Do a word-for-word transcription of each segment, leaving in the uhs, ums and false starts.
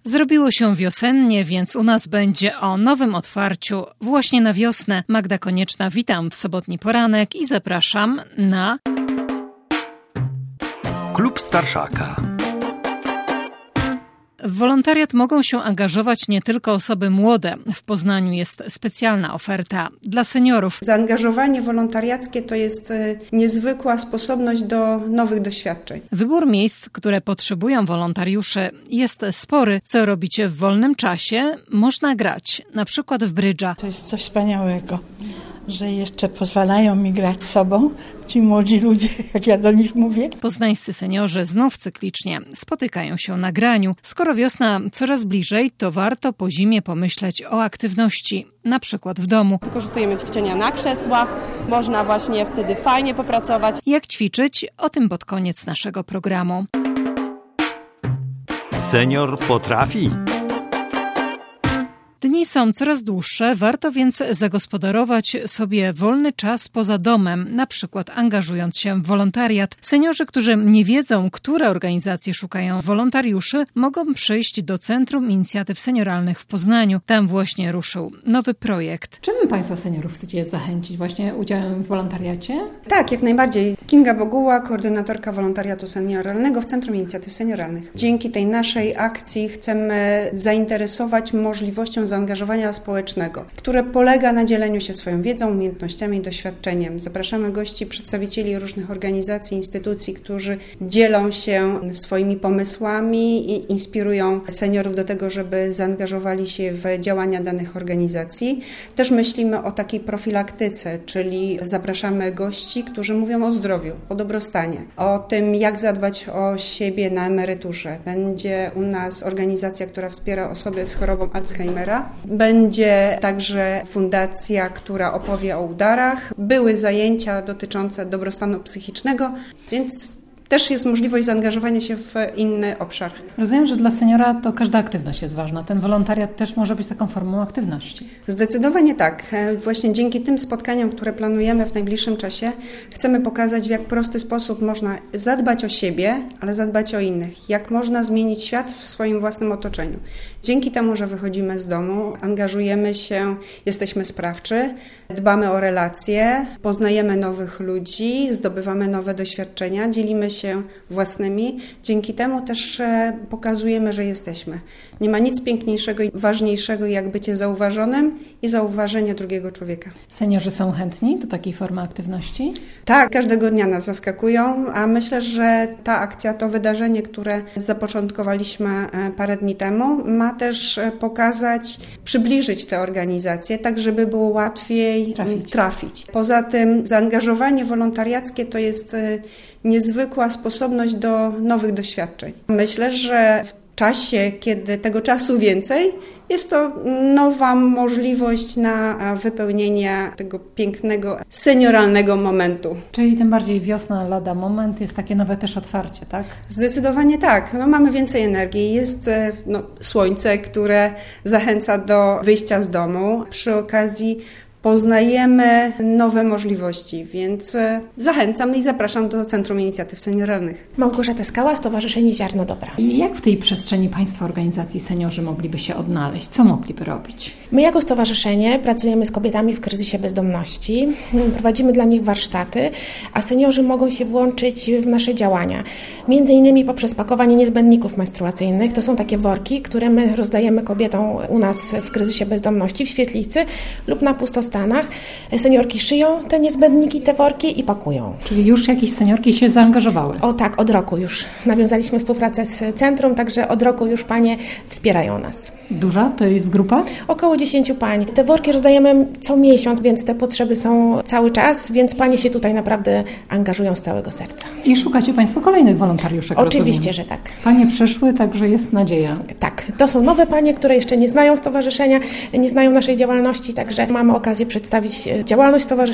Zrobiło się wiosennie, więc u nas będzie o nowym otwarciu właśnie na wiosnę. Magda Konieczna, witam w sobotni poranek i zapraszam na Klub Starszaka. W wolontariat mogą się angażować nie tylko osoby młode. W Poznaniu jest specjalna oferta dla seniorów. Zaangażowanie wolontariackie to jest niezwykła sposobność do nowych doświadczeń. Wybór miejsc, które potrzebują wolontariuszy, jest spory. Co robicie w wolnym czasie? Można grać, na przykład w brydża. To jest coś wspaniałego, że jeszcze pozwalają mi grać sobą, ci młodzi ludzie, jak ja do nich mówię. Poznańscy seniorzy znów cyklicznie spotykają się na graniu. Skoro wiosna coraz bliżej, to warto po zimie pomyśleć o aktywności, na przykład w domu. Wykorzystujemy ćwiczenia na krzesłach, można właśnie wtedy fajnie popracować. Jak ćwiczyć? O tym pod koniec naszego programu. Senior potrafi. Dni są coraz dłuższe, warto więc zagospodarować sobie wolny czas poza domem, na przykład angażując się w wolontariat. Seniorzy, którzy nie wiedzą, które organizacje szukają wolontariuszy, mogą przyjść do Centrum Inicjatyw Senioralnych w Poznaniu. Tam właśnie ruszył nowy projekt. Czym Państwo seniorów chcecie zachęcić właśnie udziałem w wolontariacie? Tak, jak najbardziej. Kinga Boguła, koordynatorka wolontariatu senioralnego w Centrum Inicjatyw Senioralnych. Dzięki tej naszej akcji chcemy zainteresować możliwością zaangażowania społecznego, które polega na dzieleniu się swoją wiedzą, umiejętnościami i doświadczeniem. Zapraszamy gości, przedstawicieli różnych organizacji, instytucji, którzy dzielą się swoimi pomysłami i inspirują seniorów do tego, żeby zaangażowali się w działania danych organizacji. Też myślimy o takiej profilaktyce, czyli zapraszamy gości, którzy mówią o zdrowiu, o dobrostanie, o tym, jak zadbać o siebie na emeryturze. Będzie u nas organizacja, która wspiera osoby z chorobą Alzheimera. Będzie także fundacja, która opowie o udarach. Były zajęcia dotyczące dobrostanu psychicznego, więc też jest możliwość zaangażowania się w inny obszar. Rozumiem, że dla seniora to każda aktywność jest ważna. Ten wolontariat też może być taką formą aktywności. Zdecydowanie tak. Właśnie dzięki tym spotkaniom, które planujemy w najbliższym czasie, chcemy pokazać, w jak prosty sposób można zadbać o siebie, ale zadbać o innych. Jak można zmienić świat w swoim własnym otoczeniu. Dzięki temu, że wychodzimy z domu, angażujemy się, jesteśmy sprawczy, dbamy o relacje, poznajemy nowych ludzi, zdobywamy nowe doświadczenia, dzielimy się się własnymi. Dzięki temu też pokazujemy, że jesteśmy. Nie ma nic piękniejszego i ważniejszego jak bycie zauważonym i zauważenie drugiego człowieka. Seniorzy są chętni do takiej formy aktywności? Tak, każdego dnia nas zaskakują, a myślę, że ta akcja, to wydarzenie, które zapoczątkowaliśmy parę dni temu, ma też pokazać, przybliżyć te organizacje, tak żeby było łatwiej trafić. trafić. Poza tym zaangażowanie wolontariackie to jest niezwykła sposobność do nowych doświadczeń. Myślę, że w czasie, kiedy tego czasu więcej, jest to nowa możliwość na wypełnienie tego pięknego, senioralnego momentu. Czyli tym bardziej wiosna, lada moment, jest takie nowe też otwarcie, tak? Zdecydowanie tak. No, mamy więcej energii. Jest no, słońce, które zachęca do wyjścia z domu. Przy okazji poznajemy nowe możliwości, więc zachęcam i zapraszam do Centrum Inicjatyw Senioralnych. Małgorzata Skała, Stowarzyszenie Ziarno Dobra. I jak w tej przestrzeni Państwa organizacji seniorzy mogliby się odnaleźć? Co mogliby robić? My jako stowarzyszenie pracujemy z kobietami w kryzysie bezdomności, prowadzimy dla nich warsztaty, a seniorzy mogą się włączyć w nasze działania. Między innymi poprzez pakowanie niezbędników menstruacyjnych. To są takie worki, które my rozdajemy kobietom u nas w kryzysie bezdomności w świetlicy lub na pustostanach. Seniorki szyją te niezbędniki, te worki i pakują. Czyli już jakieś seniorki się zaangażowały? O tak, od roku już. Nawiązaliśmy współpracę z centrum, także od roku już panie wspierają nas. Duża to jest grupa? Około dziesięciu pań. Te worki rozdajemy co miesiąc, więc te potrzeby są cały czas, więc panie się tutaj naprawdę angażują z całego serca. I szukacie Państwo kolejnych wolontariuszek? Oczywiście, rozumiem. że tak. Panie przeszły, także jest nadzieja. Tak, to są nowe panie, które jeszcze nie znają stowarzyszenia, nie znają naszej działalności, także mamy okazję przedstawić działalność stowarzyszenia.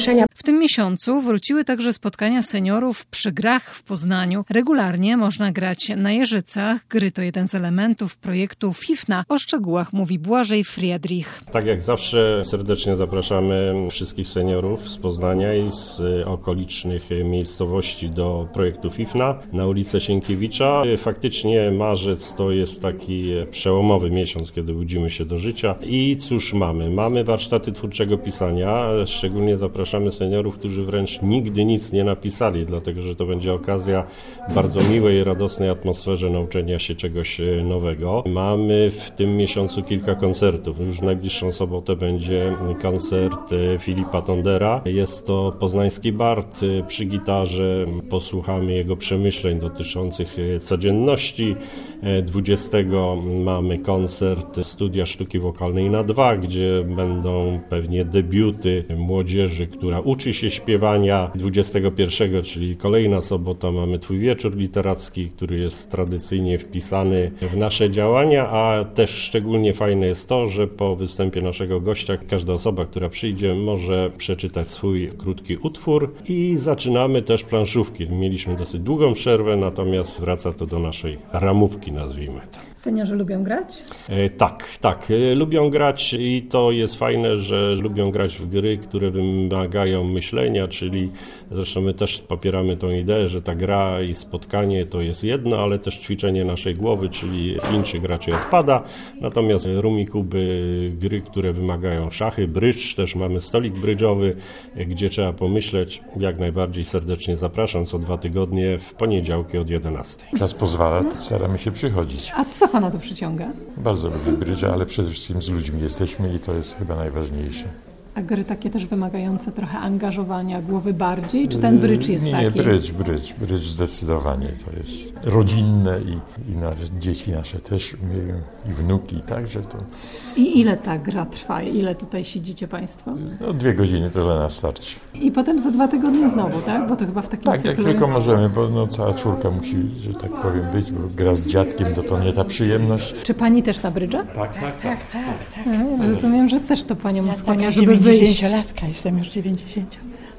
W tym miesiącu wróciły także spotkania seniorów przy grach w Poznaniu. Regularnie można grać na jeżycach. Gry to jeden z elementów projektu Fifna. O szczegółach mówi Błażej Friedrich. Tak jak zawsze serdecznie zapraszamy wszystkich seniorów z Poznania i z okolicznych miejscowości do projektu Fifna na ulicę Sienkiewicza. Faktycznie marzec to jest taki przełomowy miesiąc, kiedy budzimy się do życia. I cóż mamy? Mamy warsztaty twórczego pisania. Szczególnie zapraszamy seniorów, którzy wręcz nigdy nic nie napisali, dlatego że to będzie okazja w bardzo miłej i radosnej atmosferze nauczenia się czegoś nowego. Mamy w tym miesiącu kilka koncertów. Już w najbliższą sobotę będzie koncert Filipa Tondera. Jest to poznański bard przy gitarze. Posłuchamy jego przemyśleń dotyczących codzienności. dwudziestego mamy koncert Studia Sztuki Wokalnej na dwa, gdzie będą pewnie debiuty młodzieży, która uczy się śpiewania. dwudziestego pierwszego, czyli kolejna sobota, mamy Twój Wieczór Literacki, który jest tradycyjnie wpisany w nasze działania, a też szczególnie fajne jest to, że po występie naszego gościa każda osoba, która przyjdzie, może przeczytać swój krótki utwór i zaczynamy też planszówki. Mieliśmy dosyć długą przerwę, natomiast wraca to do naszej ramówki, nazwijmy to. Seniorzy lubią grać? E, tak, tak. E, lubią grać i to jest fajne, że lubią grać w gry, które wymagają myślenia, czyli zresztą my też popieramy tą ideę, że ta gra i spotkanie to jest jedno, ale też ćwiczenie naszej głowy, czyli Chińczyk raczej odpada. Natomiast rumi, kuby, gry, które wymagają szachy, brydż, też mamy stolik brydżowy, gdzie trzeba pomyśleć. Jak najbardziej serdecznie zapraszam co dwa tygodnie w poniedziałki od jedenastej. Czas pozwala, to staramy się przychodzić. A co Pana tu przyciąga? Bardzo lubię brydża, ale przede wszystkim z ludźmi jesteśmy i to jest chyba najważniejsze. A gry takie też wymagające trochę angażowania głowy bardziej? Czy ten brydż jest nie, taki? Nie, brydż, brydż, brydż zdecydowanie. To jest rodzinne i, i nasze, dzieci nasze też umieją i wnuki, także to... I ile ta gra trwa? Ile tutaj siedzicie Państwo? No dwie godziny to dla nas starczy. I potem za dwa tygodnie znowu, tak? Bo to chyba w takim Tak, cyklu... jak tylko możemy, bo no, cała czwórka musi, że tak powiem, być, bo gra z dziadkiem, to to nie ta przyjemność. Czy Pani też na brydża? Tak, tak, tak. tak, tak. No, rozumiem, że też to Panią Ja skłania, taka żeby wyjść. dziewięćdziesięciolatka, jestem już dziewięćdziesięcio.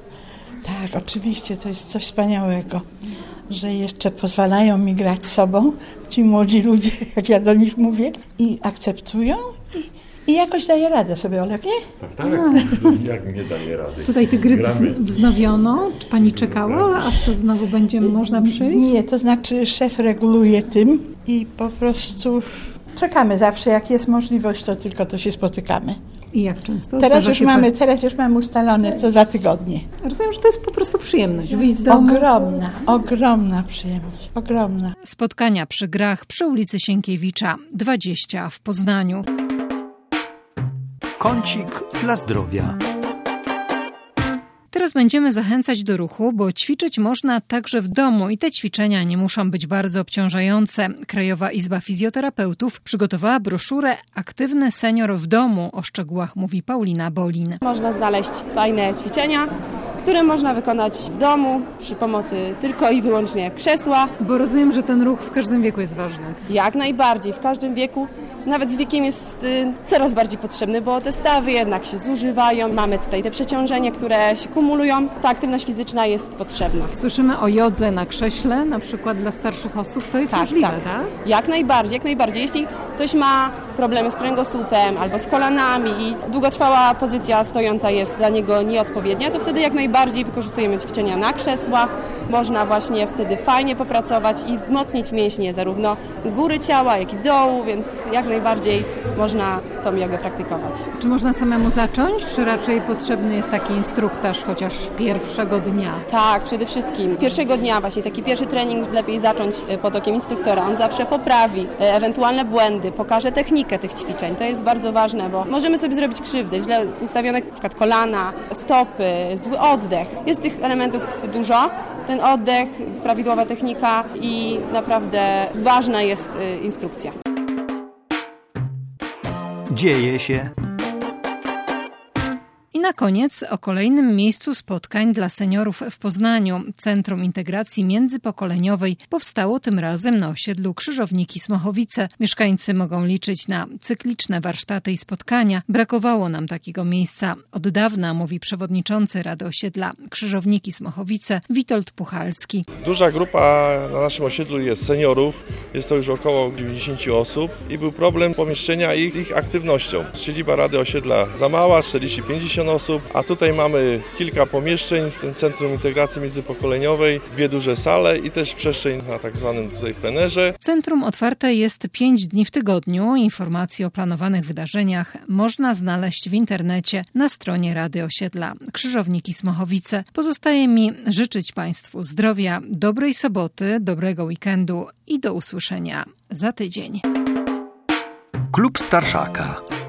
Tak, oczywiście, to jest coś wspaniałego, że jeszcze pozwalają mi grać sobą, ci młodzi ludzie, jak ja do nich mówię, i akceptują i, i jakoś daje radę sobie, Olek, nie? Tak, tak. Jak nie daje rady. Tutaj te gry wznowiono. Czy Pani czekała, aż to znowu będzie można przyjść? Nie, to znaczy szef reguluje tym i po prostu czekamy zawsze, jak jest możliwość, to tylko to się spotykamy. I jak często? Teraz już, mamy, teraz już mamy ustalone co dwa tygodnie. Rozumiem, że to jest po prostu przyjemność. Wyjść z domu. Ogromna, ogromna przyjemność. Ogromna. Spotkania przy grach przy ulicy Sienkiewicza dwadzieścia w Poznaniu. Kącik dla zdrowia. Teraz będziemy zachęcać do ruchu, bo ćwiczyć można także w domu i te ćwiczenia nie muszą być bardzo obciążające. Krajowa Izba Fizjoterapeutów przygotowała broszurę Aktywny senior w domu. O szczegółach mówi Paulina Bolin. Można znaleźć fajne ćwiczenia, które można wykonać w domu przy pomocy tylko i wyłącznie krzesła. Bo rozumiem, że ten ruch w każdym wieku jest ważny. Jak najbardziej, w każdym wieku. Nawet z wiekiem jest y, coraz bardziej potrzebny, bo te stawy jednak się zużywają. Mamy tutaj te przeciążenia, które się kumulują. Ta aktywność fizyczna jest potrzebna. Słyszymy o jodze na krześle, na przykład dla starszych osób. To jest tak, możliwe, tak? tak? Jak najbardziej, jak najbardziej. Jeśli ktoś ma problemy z kręgosłupem albo z kolanami i długotrwała pozycja stojąca jest dla niego nieodpowiednia, to wtedy jak najbardziej wykorzystujemy ćwiczenia na krzesłach. Można właśnie wtedy fajnie popracować i wzmocnić mięśnie zarówno góry ciała, jak i dołu, więc jak najbardziej można tą jogę praktykować. Czy można samemu zacząć, czy raczej potrzebny jest taki instruktaż chociaż pierwszego dnia? Tak, przede wszystkim pierwszego dnia, właśnie taki pierwszy trening lepiej zacząć pod okiem instruktora. On zawsze poprawi ewentualne błędy, pokaże technikę tych ćwiczeń. To jest bardzo ważne, bo możemy sobie zrobić krzywdę, źle ustawione na przykład kolana, stopy, zły oddech. Jest tych elementów dużo. Ten oddech, prawidłowa technika i naprawdę ważna jest instrukcja. Dzieje się. na koniec o kolejnym miejscu spotkań dla seniorów w Poznaniu. Centrum Integracji Międzypokoleniowej powstało tym razem na osiedlu Krzyżowniki-Smochowice. Mieszkańcy mogą liczyć na cykliczne warsztaty i spotkania. Brakowało nam takiego miejsca od dawna, mówi przewodniczący Rady Osiedla Krzyżowniki-Smochowice Witold Puchalski. Duża grupa na naszym osiedlu jest seniorów, jest to już około dziewięćdziesiąt osób i był problem pomieszczenia ich, ich aktywnością. Siedziba Rady Osiedla za mała, czterdzieści do pięćdziesięciu osób, a tutaj mamy kilka pomieszczeń w tym Centrum Integracji Międzypokoleniowej, dwie duże sale i też przestrzeń na tak zwanym tutaj plenerze. Centrum otwarte jest pięć dni w tygodniu. Informacje o planowanych wydarzeniach można znaleźć w internecie na stronie Rady Osiedla Krzyżowniki-Smochowice. Pozostaje mi życzyć Państwu zdrowia, dobrej soboty, dobrego weekendu i do usłyszenia za tydzień. Klub Starszaka.